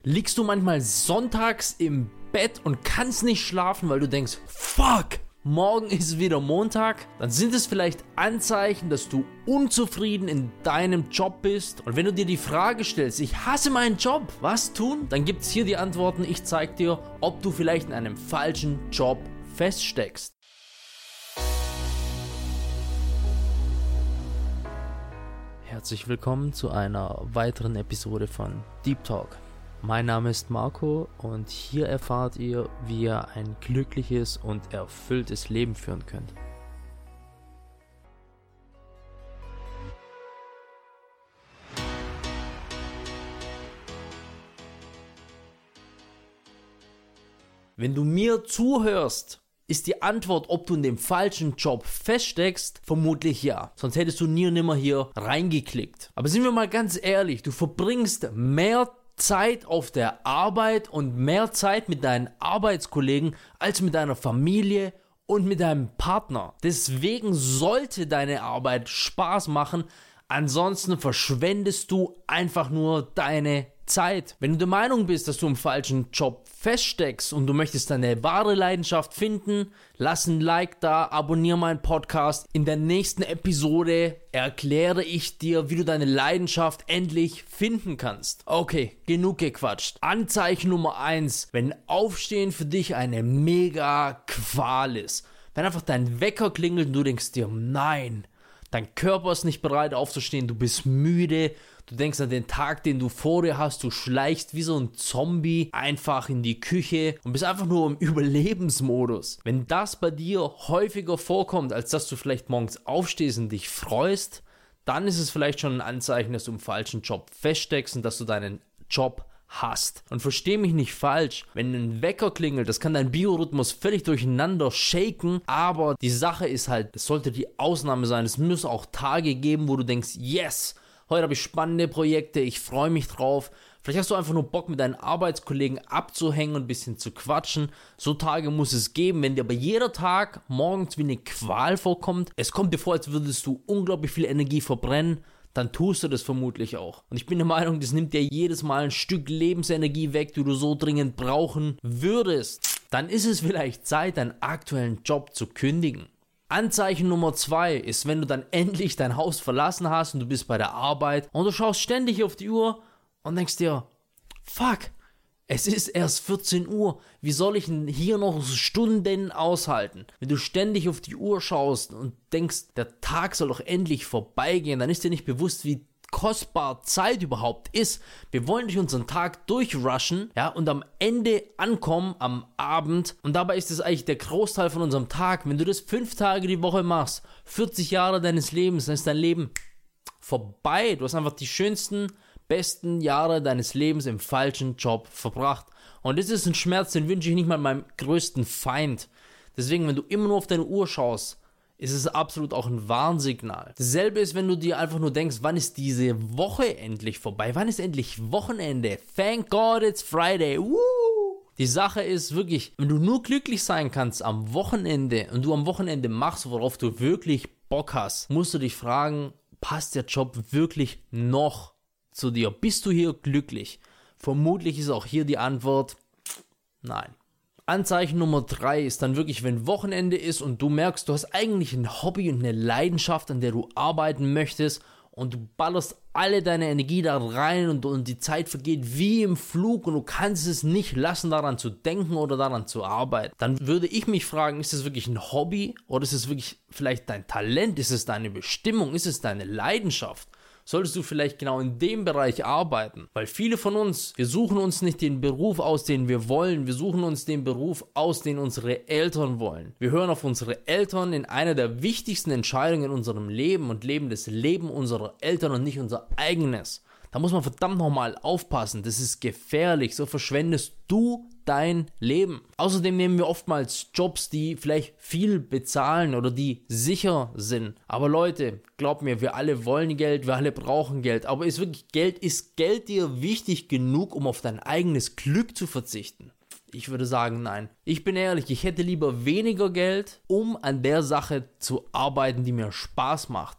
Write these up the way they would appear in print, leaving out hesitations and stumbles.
Liegst du manchmal sonntags im Bett und kannst nicht schlafen, weil du denkst, fuck, morgen ist wieder Montag? Dann sind es vielleicht Anzeichen, dass du unzufrieden in deinem Job bist. Und wenn du dir die Frage stellst, ich hasse meinen Job, was tun? Dann gibt es hier die Antworten. Ich zeige dir, ob du vielleicht in einem falschen Job feststeckst. Herzlich willkommen zu einer weiteren Episode von Deep Talk. Mein Name ist Marco und hier erfahrt ihr, wie ihr ein glückliches und erfülltes Leben führen könnt. Wenn du mir zuhörst, ist die Antwort, ob du in dem falschen Job feststeckst, vermutlich ja. Sonst hättest du nie und nimmer hier reingeklickt. Aber sind wir mal ganz ehrlich, du verbringst mehr Zeit auf der Arbeit und mehr Zeit mit deinen Arbeitskollegen als mit deiner Familie und mit deinem Partner. Deswegen sollte deine Arbeit Spaß machen, ansonsten verschwendest du einfach nur deine Zeit. Wenn du der Meinung bist, dass du im falschen Job feststeckst und du möchtest deine wahre Leidenschaft finden, lass ein Like da, abonniere meinen Podcast. In der nächsten Episode erkläre ich dir, wie du deine Leidenschaft endlich finden kannst. Okay, genug gequatscht. Anzeichen Nummer 1, wenn Aufstehen für dich eine mega Qual ist. Wenn einfach dein Wecker klingelt und du denkst dir, nein, dein Körper ist nicht bereit aufzustehen, du bist müde, du denkst an den Tag, den du vor dir hast, du schleichst wie so ein Zombie einfach in die Küche und bist einfach nur im Überlebensmodus. Wenn das bei dir häufiger vorkommt, als dass du vielleicht morgens aufstehst und dich freust, dann ist es vielleicht schon ein Anzeichen, dass du im falschen Job feststeckst und dass du deinen Job hast. Und versteh mich nicht falsch, wenn ein Wecker klingelt, das kann dein Biorhythmus völlig durcheinander shaken, aber die Sache ist halt, es sollte die Ausnahme sein. Es muss auch Tage geben, wo du denkst, yes, heute habe ich spannende Projekte, ich freue mich drauf. Vielleicht hast du einfach nur Bock, mit deinen Arbeitskollegen abzuhängen und ein bisschen zu quatschen. So Tage muss es geben. Wenn dir aber jeder Tag morgens wie eine Qual vorkommt, es kommt dir vor, als würdest du unglaublich viel Energie verbrennen, dann tust du das vermutlich auch. Und ich bin der Meinung, das nimmt dir jedes Mal ein Stück Lebensenergie weg, die du so dringend brauchen würdest. Dann ist es vielleicht Zeit, deinen aktuellen Job zu kündigen. Anzeichen Nummer 2 ist, wenn du dann endlich dein Haus verlassen hast und du bist bei der Arbeit und du schaust ständig auf die Uhr und denkst dir, fuck, es ist erst 14 Uhr, wie soll ich denn hier noch Stunden aushalten? Wenn du ständig auf die Uhr schaust und denkst, der Tag soll doch endlich vorbeigehen, dann ist dir nicht bewusst, wie kostbar Zeit überhaupt ist. Wir wollen durch unseren Tag durchrushen, ja, und am Ende ankommen, am Abend, und dabei ist es eigentlich der Großteil von unserem Tag. Wenn du das 5 Tage die Woche machst, 40 Jahre deines Lebens, dann ist dein Leben vorbei. Du hast einfach die schönsten, besten Jahre deines Lebens im falschen Job verbracht. Und das ist ein Schmerz, den wünsche ich nicht mal meinem größten Feind. Deswegen, wenn du immer nur auf deine Uhr schaust, ist es absolut auch ein Warnsignal. Dasselbe ist, wenn du dir einfach nur denkst, wann ist diese Woche endlich vorbei? Wann ist endlich Wochenende? Thank God it's Friday. Woo! Die Sache ist wirklich, wenn du nur glücklich sein kannst am Wochenende und du am Wochenende machst, worauf du wirklich Bock hast, musst du dich fragen, passt der Job wirklich noch zu dir? Bist du hier glücklich? Vermutlich ist auch hier die Antwort, nein. Anzeichen Nummer 3 ist dann wirklich, wenn Wochenende ist und du merkst, du hast eigentlich ein Hobby und eine Leidenschaft, an der du arbeiten möchtest und du ballerst alle deine Energie da rein und die Zeit vergeht wie im Flug und du kannst es nicht lassen, daran zu denken oder daran zu arbeiten. Dann würde ich mich fragen, ist es wirklich ein Hobby oder ist es wirklich vielleicht dein Talent? Ist es deine Bestimmung? Ist es deine Leidenschaft? Solltest du vielleicht genau in dem Bereich arbeiten? Weil viele von uns, wir suchen uns nicht den Beruf aus, den wir wollen. Wir suchen uns den Beruf aus, den unsere Eltern wollen. Wir hören auf unsere Eltern in einer der wichtigsten Entscheidungen in unserem Leben und leben das Leben unserer Eltern und nicht unser eigenes. Da muss man verdammt nochmal aufpassen. Das ist gefährlich. So verschwendest du dein Leben. Außerdem nehmen wir oftmals Jobs, die vielleicht viel bezahlen oder die sicher sind. Aber Leute, glaubt mir, wir alle wollen Geld, wir alle brauchen Geld. Aber ist Geld dir wichtig genug, um auf dein eigenes Glück zu verzichten? Ich würde sagen, nein. Ich bin ehrlich, ich hätte lieber weniger Geld, um an der Sache zu arbeiten, die mir Spaß macht.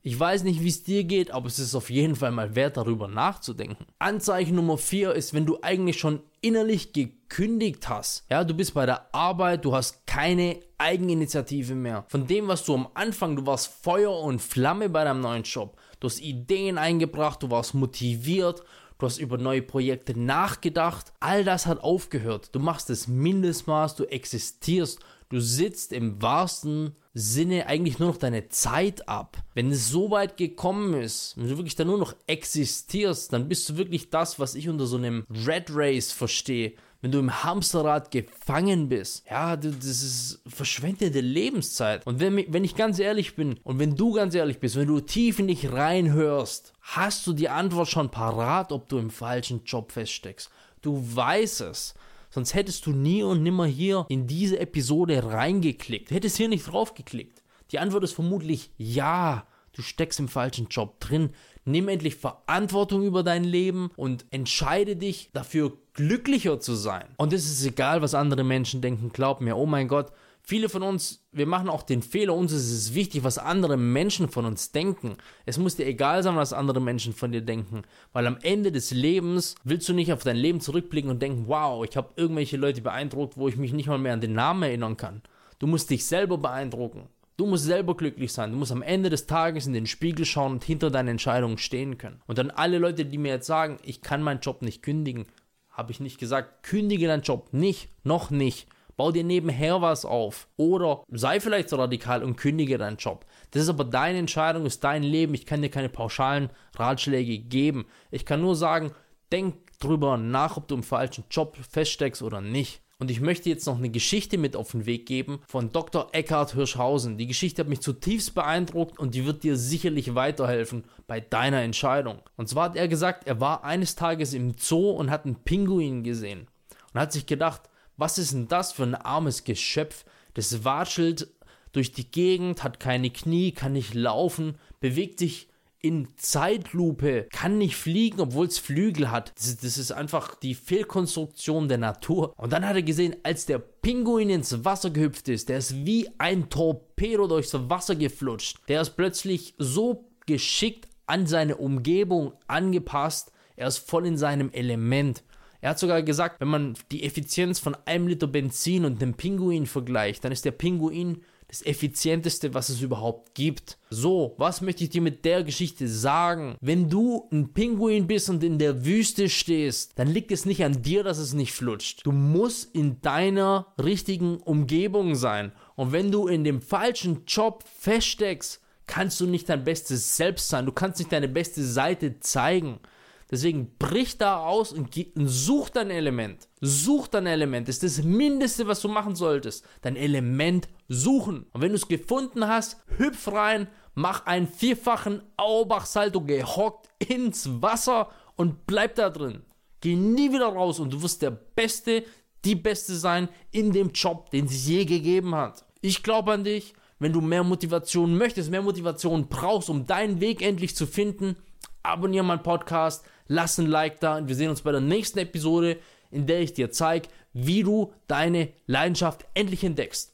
Ich weiß nicht, wie es dir geht, aber es ist auf jeden Fall mal wert, darüber nachzudenken. Anzeichen Nummer 4 ist, wenn du eigentlich schon innerlich gekündigt hast. Ja, du bist bei der Arbeit, du hast keine Eigeninitiative mehr. Von dem, was du am Anfang, du warst Feuer und Flamme bei deinem neuen Job. Du hast Ideen eingebracht, du warst motiviert, du hast über neue Projekte nachgedacht. All das hat aufgehört. Du machst das Mindestmaß, du existierst. Du sitzt im wahrsten Sinne eigentlich nur noch deine Zeit ab. Wenn es so weit gekommen ist, wenn du wirklich dann nur noch existierst, dann bist du wirklich das, was ich unter so einem Rat Race verstehe. Wenn du im Hamsterrad gefangen bist, ja, das ist verschwendete Lebenszeit. Und wenn ich ganz ehrlich bin und wenn du ganz ehrlich bist, wenn du tief in dich reinhörst, hast du die Antwort schon parat, ob du im falschen Job feststeckst. Du weißt es. Sonst hättest du nie und nimmer hier in diese Episode reingeklickt. Du hättest hier nicht drauf geklickt. Die Antwort ist vermutlich ja. Du steckst im falschen Job drin. Nimm endlich Verantwortung über dein Leben und entscheide dich dafür, glücklicher zu sein. Und es ist egal, was andere Menschen denken. Glaub mir, oh mein Gott, viele von uns, wir machen auch den Fehler, uns ist es wichtig, was andere Menschen von uns denken. Es muss dir egal sein, was andere Menschen von dir denken, weil am Ende des Lebens willst du nicht auf dein Leben zurückblicken und denken, wow, ich habe irgendwelche Leute beeindruckt, wo ich mich nicht mal mehr an den Namen erinnern kann. Du musst dich selber beeindrucken. Du musst selber glücklich sein. Du musst am Ende des Tages in den Spiegel schauen und hinter deinen Entscheidungen stehen können. Und dann alle Leute, die mir jetzt sagen, ich kann meinen Job nicht kündigen, habe ich nicht gesagt, kündige deinen Job nicht, noch nicht. Bau dir nebenher was auf oder sei vielleicht so radikal und kündige deinen Job. Das ist aber deine Entscheidung, ist dein Leben. Ich kann dir keine pauschalen Ratschläge geben. Ich kann nur sagen, denk drüber nach, ob du im falschen Job feststeckst oder nicht. Und ich möchte jetzt noch eine Geschichte mit auf den Weg geben von Dr. Eckhard Hirschhausen. Die Geschichte hat mich zutiefst beeindruckt und die wird dir sicherlich weiterhelfen bei deiner Entscheidung. Und zwar hat er gesagt, er war eines Tages im Zoo und hat einen Pinguin gesehen. Und hat sich gedacht, was ist denn das für ein armes Geschöpf? Das watschelt durch die Gegend, hat keine Knie, kann nicht laufen, bewegt sich in Zeitlupe, kann nicht fliegen, obwohl es Flügel hat. Das ist einfach die Fehlkonstruktion der Natur. Und dann hat er gesehen, als der Pinguin ins Wasser gehüpft ist, der ist wie ein Torpedo durchs Wasser geflutscht. Der ist plötzlich so geschickt an seine Umgebung angepasst, er ist voll in seinem Element. Er hat sogar gesagt, wenn man die Effizienz von 1 Liter Benzin und dem Pinguin vergleicht, dann ist der Pinguin das Effizienteste, was es überhaupt gibt. So, was möchte ich dir mit der Geschichte sagen? Wenn du ein Pinguin bist und in der Wüste stehst, dann liegt es nicht an dir, dass es nicht flutscht. Du musst in deiner richtigen Umgebung sein. Und wenn du in dem falschen Job feststeckst, kannst du nicht dein bestes Selbst sein. Du kannst nicht deine beste Seite zeigen. Deswegen brich da aus und such dein Element. Such dein Element. Das ist das Mindeste, was du machen solltest. Dein Element suchen. Und wenn du es gefunden hast, hüpf rein, mach einen 4-fachen Auerbach-Salto gehockt ins Wasser und bleib da drin. Geh nie wieder raus und du wirst der Beste, die Beste sein in dem Job, den es je gegeben hat. Ich glaube an dich. Wenn du mehr Motivation möchtest, mehr Motivation brauchst, um deinen Weg endlich zu finden, abonniere meinen Podcast, lass ein Like da und wir sehen uns bei der nächsten Episode, in der ich dir zeige, wie du deine Leidenschaft endlich entdeckst.